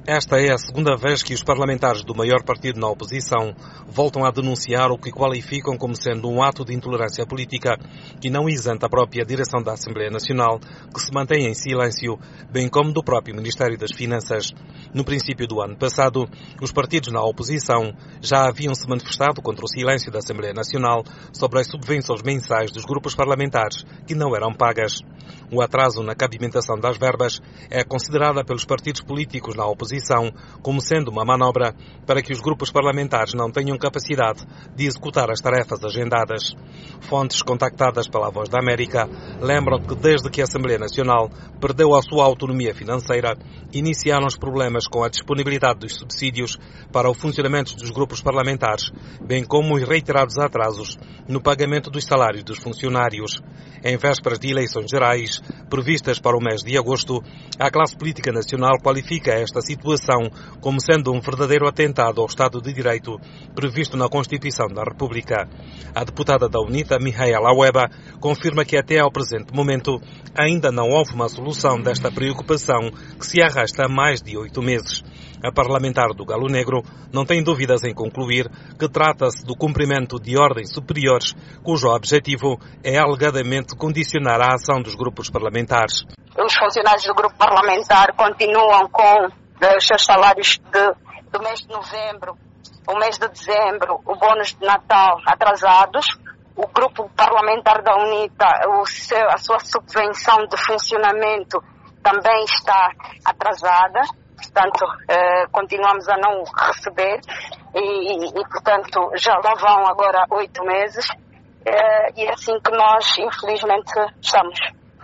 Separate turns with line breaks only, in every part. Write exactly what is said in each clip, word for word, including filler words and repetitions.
Esta é a segunda vez que os parlamentares do maior partido na oposição voltam a denunciar o que qualificam como sendo um ato de intolerância política que não isenta a própria direção da Assembleia Nacional, que se mantém em silêncio, bem como do próprio Ministério das Finanças. No princípio do ano passado, os partidos na oposição já haviam se manifestado contra o silêncio da Assembleia Nacional sobre as subvenções mensais dos grupos parlamentares que não eram pagas. O atraso na cabimentação das verbas é considerada pelos partidos políticos na oposição como sendo uma manobra para que os grupos parlamentares não tenham capacidade de executar as tarefas agendadas. Fontes contactadas pela Voz da América lembram que desde que a Assembleia Nacional perdeu a sua autonomia financeira, iniciaram os problemas com a disponibilidade dos subsídios para o funcionamento dos grupos parlamentares, bem como os reiterados atrasos no pagamento dos salários dos funcionários. Em vésperas de eleições gerais, previstas para o mês de agosto, a classe política nacional qualifica esta situação como sendo um verdadeiro atentado ao Estado de Direito previsto na Constituição da República. A deputada da UNITA, Mihaela Weba, confirma que até ao presente momento ainda não houve uma solução desta preocupação que se arrasta há mais de oito meses. A parlamentar do Galo Negro não tem dúvidas em concluir que trata-se do cumprimento de ordens superiores, cujo objetivo é alegadamente condicionar a ação dos grupos parlamentares.
Os funcionários do grupo parlamentar continuam com os seus salários de, do mês de novembro, o mês de dezembro, o bônus de Natal atrasados. O grupo parlamentar da UNITA, o seu, a sua subvenção de funcionamento também está atrasada. Portanto, eh, continuamos a não receber e, e, e, portanto, já lá vão agora oito meses eh, e é assim que nós, infelizmente, estamos.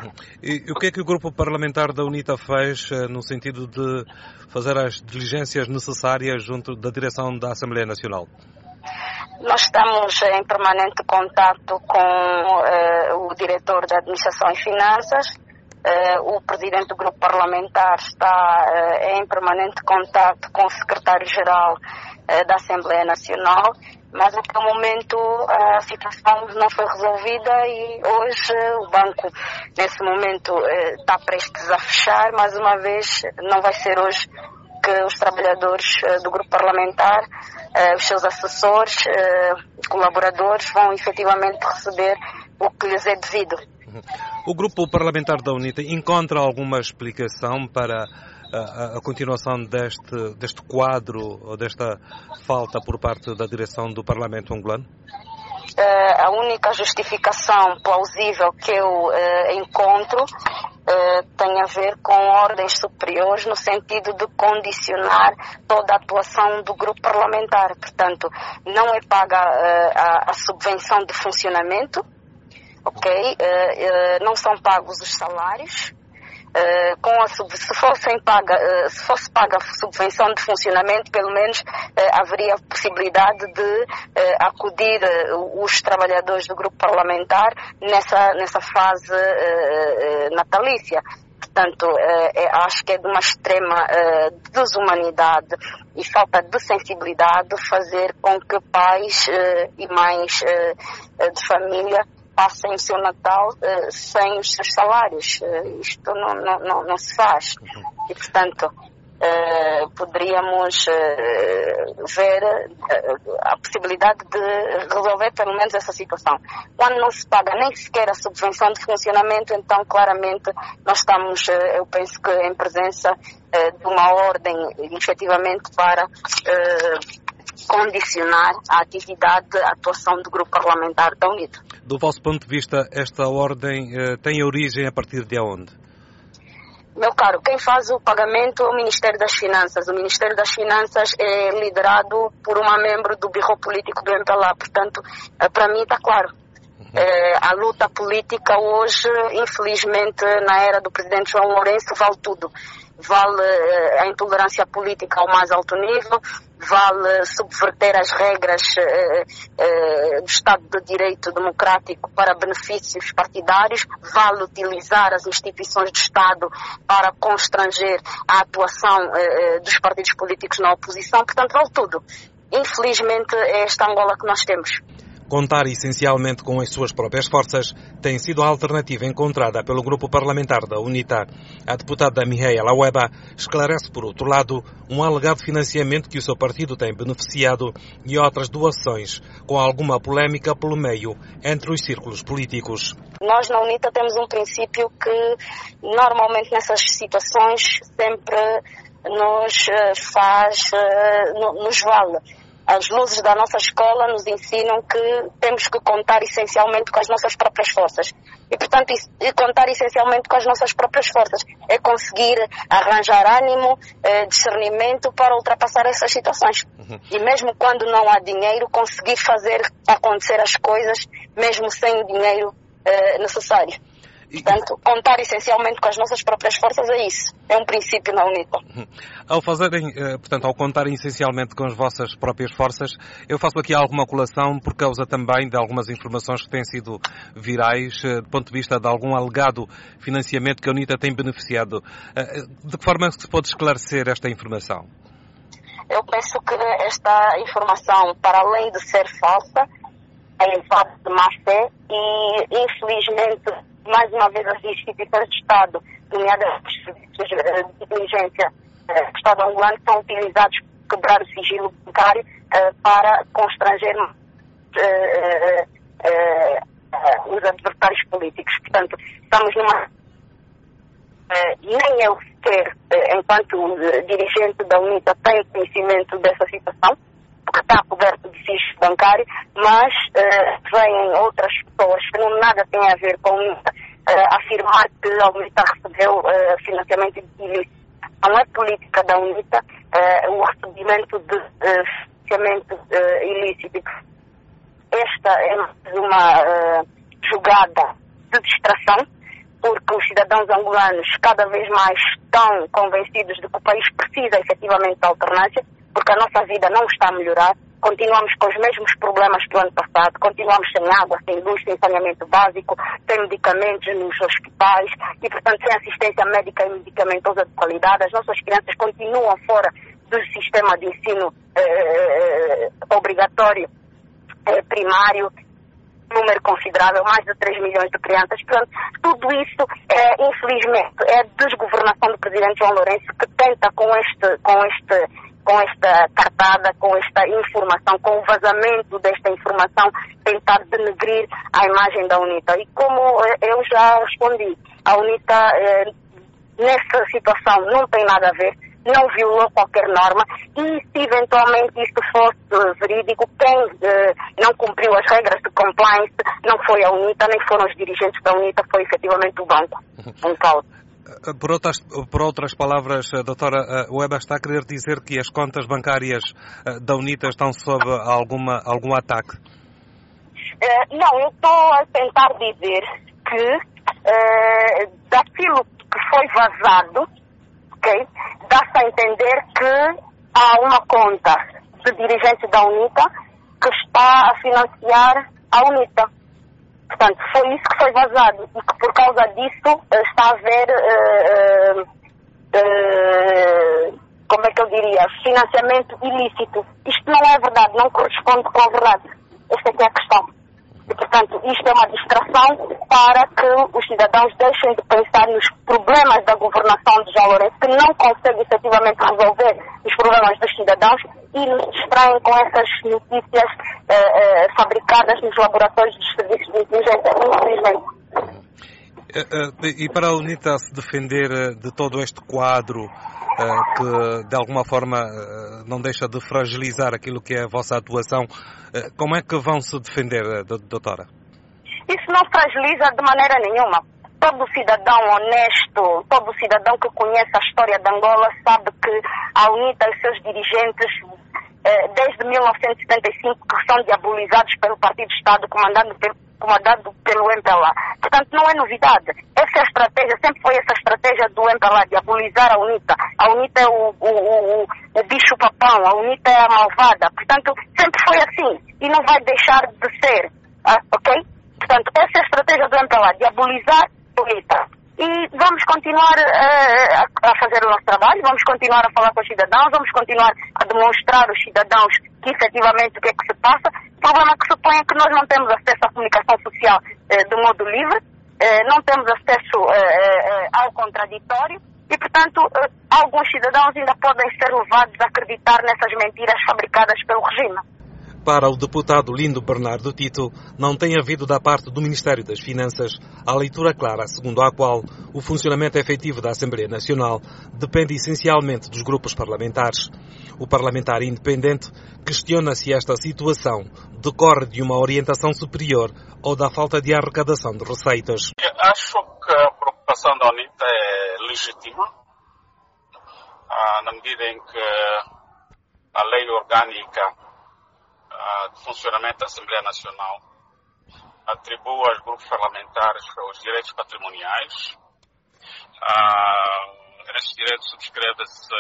E o que é que o grupo parlamentar da UNITA fez eh, no sentido de fazer as diligências necessárias junto da direção da Assembleia Nacional?
Nós estamos em permanente contato com eh, o diretor da Administração e Finanças. Uh, o presidente do grupo parlamentar está uh, em permanente contato com o secretário-geral uh, da Assembleia Nacional, mas até o momento uh, a situação não foi resolvida e hoje uh, o banco, nesse momento, uh, está prestes a fechar. Mais uma vez, não vai ser hoje que os trabalhadores uh, do grupo parlamentar, uh, os seus assessores, uh, colaboradores, vão efetivamente receber o que lhes é devido.
O grupo parlamentar da UNITA encontra alguma explicação para a, a continuação deste, deste quadro ou desta falta por parte da direção do Parlamento angolano?
Uh, a única justificação plausível que eu uh, encontro uh, tem a ver com ordens superiores no sentido de condicionar toda a atuação do grupo parlamentar. Portanto, não é paga uh, a, a subvenção de funcionamento. Ok, uh, uh, não são pagos os salários. Uh, com a sub, se fossem paga, uh, se fosse paga a subvenção de funcionamento, pelo menos uh, haveria a possibilidade de uh, acudir uh, os trabalhadores do grupo parlamentar nessa nessa fase uh, uh, natalícia. Portanto, uh, é, acho que é de uma extrema uh, desumanidade e falta de sensibilidade fazer com que pais uh, e mães uh, de família passem o seu Natal uh, sem os seus salários. Uh, isto não, não, não, não se faz. E, portanto, uh, poderíamos uh, ver uh, a possibilidade de resolver pelo menos essa situação. Quando não se paga nem sequer a subvenção de funcionamento, então claramente nós estamos, uh, eu penso que em presença uh, de uma ordem efetivamente para Uh, condicionar a atividade, a atuação do grupo parlamentar da UNITA.
Do vosso ponto de vista, esta ordem eh, tem origem a partir de onde?
Meu caro, quem faz o pagamento é o Ministério das Finanças. O Ministério das Finanças é liderado por uma membro do Birro Político do M P L A. Portanto, para mim está claro. Uhum. É, a luta política hoje, infelizmente, na era do presidente João Lourenço, vale tudo. Vale a intolerância política ao mais alto nível, vale subverter as regras eh, eh, do Estado de Direito democrático para benefícios partidários, vale utilizar as instituições do Estado para constranger a atuação eh, dos partidos políticos na oposição. Portanto, vale tudo. Infelizmente, é esta Angola que nós temos.
Contar essencialmente com as suas próprias forças tem sido a alternativa encontrada pelo grupo parlamentar da UNITA. A deputada Mireia Ueba esclarece, por outro lado, um alegado financiamento que o seu partido tem beneficiado e outras doações, com alguma polémica pelo meio entre os círculos políticos.
Nós na UNITA temos um princípio que normalmente nessas situações sempre nos faz, nos vale. As luzes da nossa escola nos ensinam que temos que contar essencialmente com as nossas próprias forças. E, portanto, contar essencialmente com as nossas próprias forças é conseguir arranjar ânimo, eh, discernimento para ultrapassar essas situações. Uhum. E mesmo quando não há dinheiro, conseguir fazer acontecer as coisas, mesmo sem o dinheiro eh, necessário. Portanto, contar essencialmente com as nossas próprias forças é isso. É um princípio na UNITA.
Ao fazerem, portanto, ao contarem essencialmente com as vossas próprias forças, eu faço aqui alguma colação por causa também de algumas informações que têm sido virais, do ponto de vista de algum alegado financiamento que a UNITA tem beneficiado. De que forma se pode esclarecer esta informação?
Eu penso que esta informação, para além de ser falsa, é em fato de má fé e, infelizmente, mais uma vez as instituições de Estado, nomeadamente os serviços de inteligência do Estado angolano, são utilizados para quebrar o sigilo bancário uh, para constranger uh, uh, uh, os adversários políticos. Portanto, estamos numa... Uh, nem eu sequer, uh, enquanto uh, dirigente da UNITA, tenho conhecimento dessa situação, porque está coberto de sigilo bancário, mas uh, vêm outras pessoas que não nada têm a ver com a UNITA uh, afirmar que a UNITA recebeu uh, financiamento ilícito. Não é política da UNITA uh, o recebimento de uh, financiamento uh, ilícito. Esta é uma uh, jogada de distração, porque os cidadãos angolanos cada vez mais estão convencidos de que o país precisa efetivamente de alternância, porque a nossa vida não está a melhorar, continuamos com os mesmos problemas que o ano passado, continuamos sem água, sem luz, sem saneamento básico, sem medicamentos nos hospitais e, portanto, sem assistência médica e medicamentosa de qualidade. As nossas crianças continuam fora do sistema de ensino eh, obrigatório eh, primário, número considerável, mais de três milhões de crianças. Portanto, tudo isso, é, infelizmente, é a desgovernação do presidente João Lourenço que tenta com este... Com este com esta cartada, com esta informação, com o vazamento desta informação, tentar denegrir a imagem da UNITA. E como eu já respondi, a UNITA eh, nessa situação não tem nada a ver, não violou qualquer norma e se eventualmente isto fosse verídico, quem eh, não cumpriu as regras de compliance não foi a UNITA, nem foram os dirigentes da UNITA, foi efetivamente o banco em causa.
Por outras, por outras palavras, a doutora Ueba está a querer dizer que as contas bancárias da UNITA estão sob alguma, algum ataque?
Uh, não, eu estou a tentar dizer que uh, daquilo que foi vazado, okay, dá-se a entender que há uma conta de dirigentes da UNITA que está a financiar a UNITA. Portanto, foi isso que foi vazado e que por causa disso está a haver, uh, uh, uh, como é que eu diria, financiamento ilícito. Isto não é verdade, não corresponde com a verdade. Esta aqui é a questão. E, portanto, isto é uma distração para que os cidadãos deixem de pensar nos problemas da governação de João Lourenço, que não consegue efetivamente resolver os problemas dos cidadãos e nos distraem com essas notícias eh, eh, fabricadas nos laboratórios dos serviços de inteligência, infelizmente.
E para a UNITA se defender de todo este quadro que de alguma forma não deixa de fragilizar aquilo que é a vossa atuação, como é que vão se defender, doutora?
Isso não fragiliza de maneira nenhuma. Todo cidadão honesto, todo cidadão que conhece a história de Angola sabe que a UNITA e seus dirigentes, desde mil novecentos e setenta e cinco, que são diabolizados pelo Partido de Estado, comandado pelo, comandado pelo M P L A. Portanto, não é novidade. Essa é a estratégia, sempre foi essa estratégia do M P L A, diabolizar a UNITA. A UNITA é o, o, o, o bicho-papão, a UNITA é a malvada. Portanto, sempre foi assim e não vai deixar de ser. Ah, ok? Portanto, essa é a estratégia do M P L A, diabolizar a UNITA. E vamos continuar uh, a fazer o nosso trabalho, vamos continuar a falar com os cidadãos, vamos continuar a demonstrar aos cidadãos que efetivamente o que é que se passa. O problema que se põe é que nós não temos acesso à comunicação social eh, de modo livre, eh, não temos acesso eh, eh, ao contraditório e, portanto, eh, alguns cidadãos ainda podem ser levados a acreditar nessas mentiras fabricadas pelo regime.
Para o deputado Lindo Bernardo Tito, não tem havido da parte do Ministério das Finanças a leitura clara segundo a qual o funcionamento efetivo da Assembleia Nacional depende essencialmente dos grupos parlamentares. O parlamentar independente questiona se esta situação decorre de uma orientação superior ou da falta de arrecadação de receitas.
Eu acho que a preocupação da UNITA é legítima, na medida em que a lei orgânica de funcionamento da Assembleia Nacional atribui aos grupos parlamentares os direitos patrimoniais. Uh, esses direitos subscrevem-se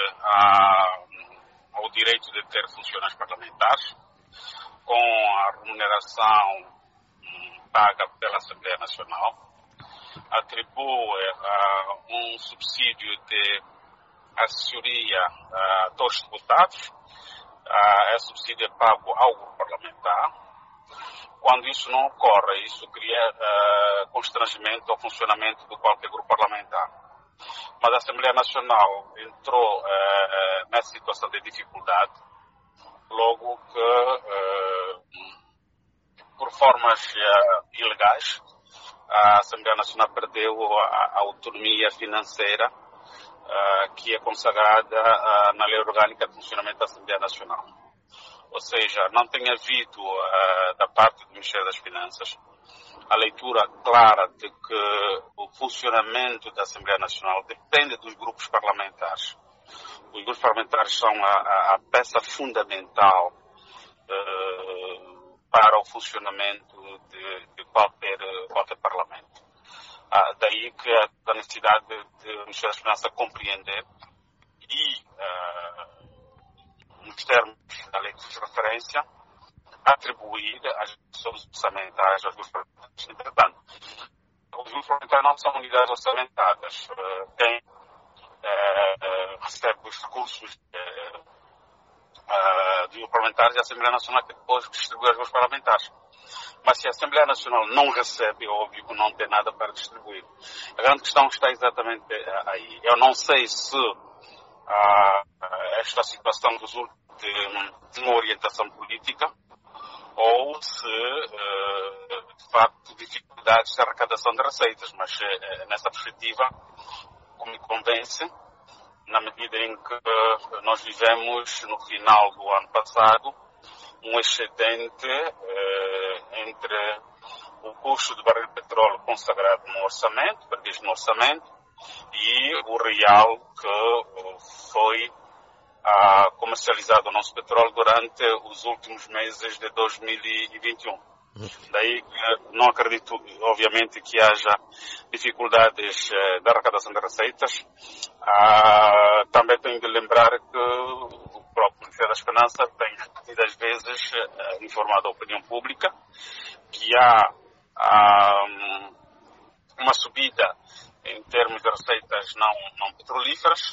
uh, ao direito de ter funções parlamentares, com a remuneração um, paga pela Assembleia Nacional. Atribui uh, um subsídio de assessoria uh, a todos os deputados. Uh, é subsídio pago ao grupo parlamentar. Quando isso não ocorre, isso cria uh, constrangimento ao funcionamento de qualquer grupo parlamentar. Mas a Assembleia Nacional entrou uh, nessa situação de dificuldade, logo que, uh, por formas uh, ilegais, a Assembleia Nacional perdeu a, a autonomia financeira Uh, que é consagrada uh, na Lei Orgânica de Funcionamento da Assembleia Nacional. Ou seja, não tem havido, uh, da parte do Ministério das Finanças, a leitura clara de que o funcionamento da Assembleia Nacional depende dos grupos parlamentares. Os grupos parlamentares são a, a, a peça fundamental uh, para o funcionamento de, de qualquer, qualquer parlamento. Ah, daí que a necessidade de, de o Ministério das Finanças compreender e, ah, nos termos da lei de referência, atribuir as funções orçamentais aos grupos parlamentares. Entretanto, os grupos parlamentares não são unidades orçamentadas. Ah, quem ah, recebe os recursos ah, ah, dos grupos parlamentares é a Assembleia Nacional, que depois distribui aos grupos parlamentares. Mas se a Assembleia Nacional não recebe, é óbvio que não tem nada para distribuir. A grande questão está exatamente aí. Eu não sei se ah, esta situação resulta de, de uma orientação política ou se, ah, de facto, dificuldades de arrecadação de receitas. Mas, eh, nessa perspectiva, como me convence, na medida em que uh, nós vivemos, no final do ano passado, um excedente uh, entre o custo do barril de petróleo consagrado no orçamento, previsto no orçamento, e o real que uh, foi uh, comercializado o nosso petróleo durante os últimos meses de dois mil e vinte e um. Daí não acredito, obviamente, que haja dificuldades uh, da arrecadação de receitas. Uh, também tenho de lembrar que o próprio Ministério das Finanças tem repetidas vezes uh, informado a opinião pública que há uh, uma subida em termos de receitas não, não petrolíferas.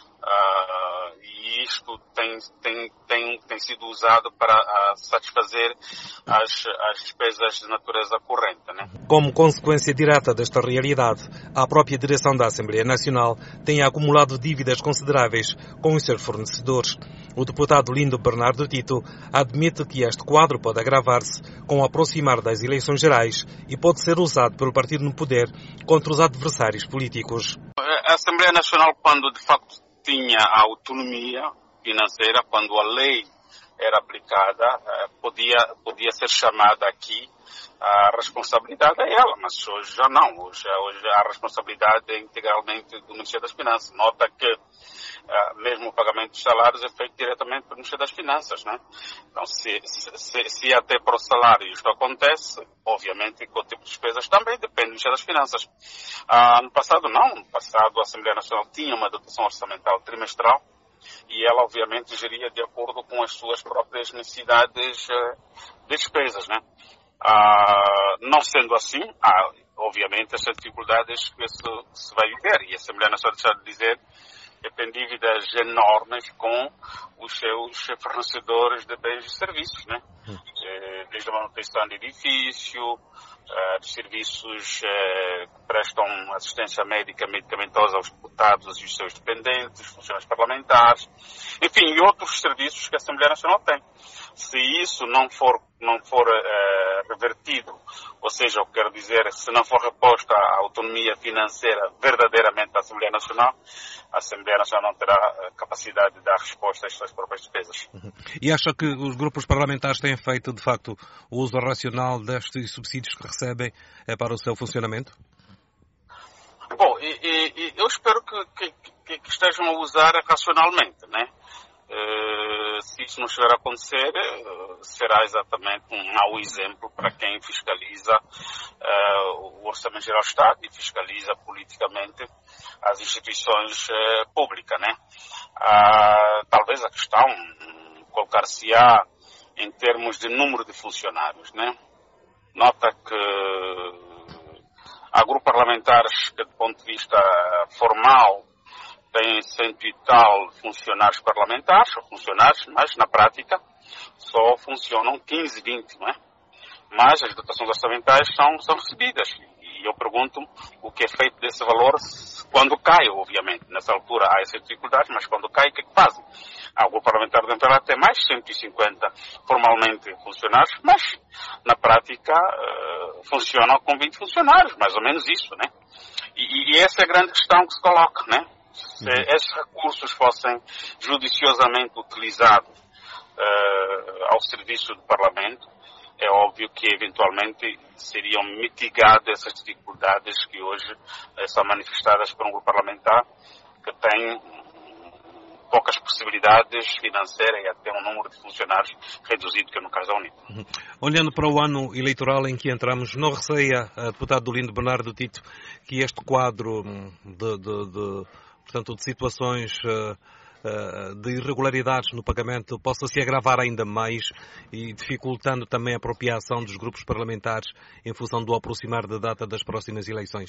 Uh, e isto tem, tem, tem, tem sido usado para uh, satisfazer as, as despesas de natureza corrente, né?
Como consequência direta desta realidade, a própria direção da Assembleia Nacional tem acumulado dívidas consideráveis com os seus fornecedores. O deputado Lindo Bernardo Tito admite que este quadro pode agravar-se com o aproximar das eleições gerais e pode ser usado pelo partido no poder contra os adversários políticos.
A Assembleia Nacional, quando de facto tinha a autonomia financeira, quando a lei era aplicada, podia, podia ser chamada aqui a responsabilidade é ela, mas hoje já não. Hoje, hoje a responsabilidade é integralmente do Ministério das Finanças. Nota que uh, mesmo o pagamento dos salários é feito diretamente pelo Ministério das Finanças, né? Então, se, se, se até para os salários isto acontece, obviamente que o tipo de despesas também depende do Ministério das Finanças. Uh, no passado não. No passado a Assembleia Nacional tinha uma dotação orçamental trimestral e ela obviamente geria de acordo com as suas próprias necessidades uh, de despesas, né? Ah, não sendo assim, há obviamente essas dificuldades que se, se vai viver, e a Assembleia Nacional deixa de dizer têm dívidas enormes com os seus fornecedores de bens e serviços, né? Desde a manutenção de edifício, de serviços que prestam assistência médica medicamentosa aos deputados e os seus dependentes, funcionários parlamentares, enfim, e outros serviços que a Assembleia Nacional tem. Se isso não for, não for uh, revertido, ou seja, eu quero dizer, se não for reposta a autonomia financeira verdadeiramente da Assembleia Nacional, a Assembleia Nacional não terá capacidade de dar resposta às suas próprias despesas.
Uhum. E acha que os grupos parlamentares têm feito, de facto, o uso racional destes subsídios que recebem para o seu funcionamento?
Bom, e, e, eu espero que, que, que estejam a usar racionalmente, né? Uh, se isso não estiver a acontecer, uh, será exatamente um mau exemplo para quem fiscaliza uh, o Orçamento Geral do Estado e fiscaliza politicamente as instituições uh, públicas, né? Uh, talvez a questão um, colocar-se-á em termos de número de funcionários, né? Nota que há grupos parlamentares que, do ponto de vista formal, têm cento e tal funcionários parlamentares, ou funcionários, mas na prática só funcionam quinze, vinte, não é? Mas as dotações orçamentais são, são recebidas. E eu pergunto o que é feito desse valor quando cai, obviamente. Nessa altura há essa dificuldade, mas quando cai, o que é que fazem? Há o grupo parlamentar do M P L A tem mais cento e cinquenta formalmente funcionários, mas na prática uh, funcionam com vinte funcionários, mais ou menos isso, né? E, e essa é a grande questão que se coloca, né? Se esses recursos fossem judiciosamente utilizados uh, ao serviço do Parlamento, é óbvio que eventualmente seriam mitigadas essas dificuldades que hoje uh, são manifestadas por um grupo parlamentar que tem poucas possibilidades financeiras e até um número de funcionários reduzido, que no caso é o único.
Uhum. Olhando para o ano eleitoral em que entramos, não receia, uh, deputado Dolindo Bernardo Tito, que este quadro de... de, de... portanto, de situações uh, uh, de irregularidades no pagamento possa se agravar ainda mais e dificultando também a apropriação dos grupos parlamentares em função do aproximar da data das próximas eleições?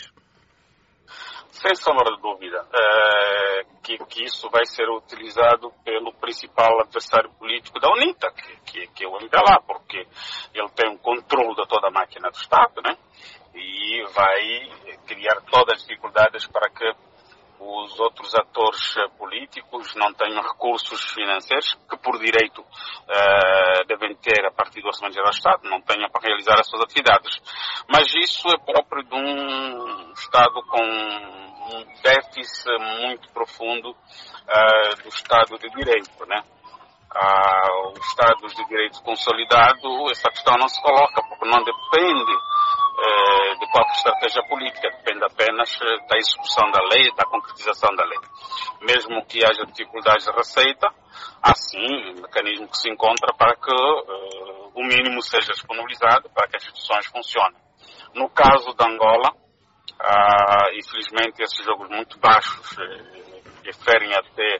Sem sombra de dúvida, uh, que, que isso vai ser utilizado pelo principal adversário político da UNITA, que, que, que é o M P L A, porque ele tem o controle de toda a máquina do Estado, né? E vai criar todas as dificuldades para que os outros atores políticos não tenham recursos financeiros que por direito uh, devem ter a partir do Orçamento Geral do Estado, não tenham para realizar as suas atividades. Mas isso é próprio de um Estado com um déficit muito profundo uh, do Estado de Direito, né? Uh, os Estados de Direito consolidado, essa questão não se coloca, porque não depende de qualquer estratégia política, depende apenas da execução da lei, da concretização da lei. Mesmo que haja dificuldades de receita, há sim um mecanismo que se encontra para que uh, o mínimo seja disponibilizado para que as instituições funcionem. No caso da Angola, uh, infelizmente esses jogos muito baixos uh, que ferem até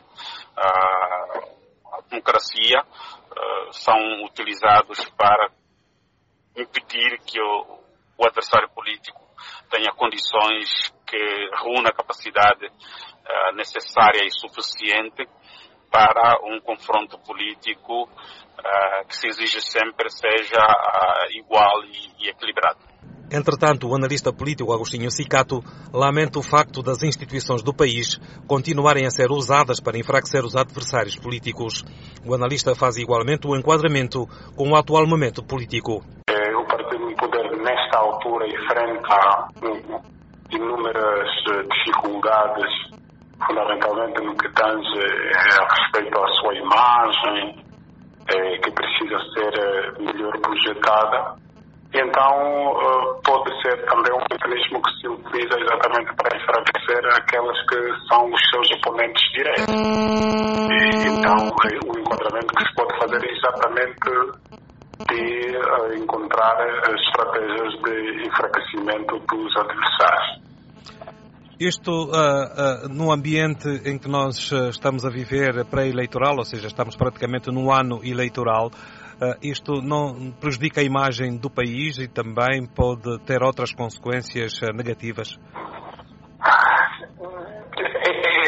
uh, a democracia uh, são utilizados para impedir que o o adversário político tenha condições que reúna a capacidade uh, necessária e suficiente para um confronto político uh, que se exige sempre seja uh, igual e, e equilibrado.
Entretanto, o analista político Agostinho Cicato lamenta o facto das instituições do país continuarem a ser usadas para enfraquecer os adversários políticos. O analista faz igualmente o enquadramento com o atual momento político.
Nesta altura enfrenta inúmeras dificuldades, fundamentalmente no que tange a respeito à sua imagem, que precisa ser melhor projetada. Então, pode ser também um mecanismo que se utiliza exatamente para enfraquecer aquelas que são os seus oponentes diretos. E, então, o enquadramento que se pode fazer é exatamente de uh, encontrar estratégias de enfraquecimento dos adversários.
Isto uh, uh, no ambiente em que nós uh, estamos a viver pré-eleitoral, ou seja, estamos praticamente no ano eleitoral, uh, isto não prejudica a imagem do país e também pode ter outras consequências uh, negativas?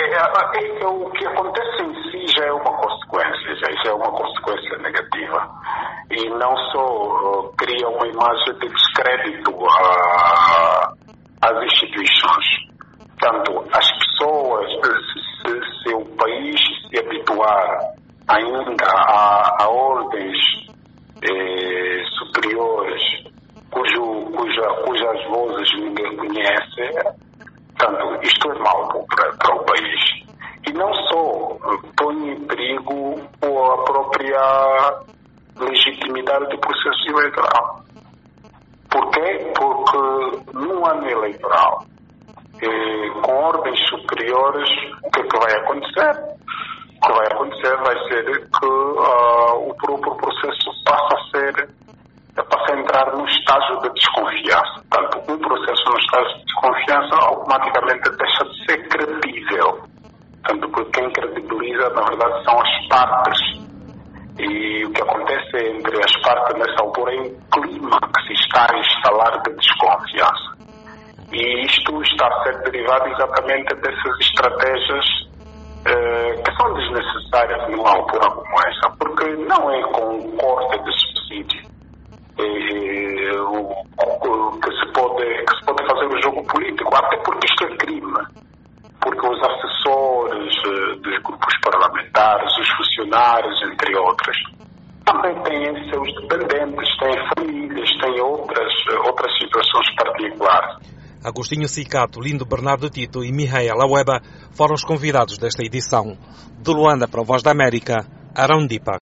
é, é, o que acontece em si já é uma consequência, já, já é uma consequência negativa. E não só uh, cria uma imagem de descrédito uh, às instituições. Portanto, as pessoas, se, se, se o país se habituar ainda a, a ordens eh, superiores cujo, cuja, cujas vozes ninguém conhece, portanto, isto é mau para, para o país. E não só põe em perigo a própria legitimidade do processo eleitoral. Porquê? Porque no ano eleitoral, eh, com ordens superiores, o que é que vai acontecer? O que vai acontecer vai ser que uh, o próprio processo passa a ser, passa a entrar no estágio de desconfiança. Portanto, um processo no estágio de desconfiança automaticamente deixa de ser credível. Portanto, porque quem credibiliza, na verdade, são as partes. E o que acontece entre as partes nessa altura é um clima que se está a instalar de desconfiança. E isto está a ser derivado exatamente dessas estratégias eh, que são desnecessárias numa altura como essa, porque não é com o corte de subsídio eh, o, o, que, se pode, que se pode fazer o jogo político, até porque isto é crime. Porque os assessores eh, dos grupos parlamentares, os funcionários, entre outros, também têm seus dependentes, têm famílias, têm outras, outras situações particulares.
Agostinho Cicato, Lindo Bernardo Tito e Mireia Laweba foram os convidados desta edição. De Luanda para a Voz da América, Arão Dipa.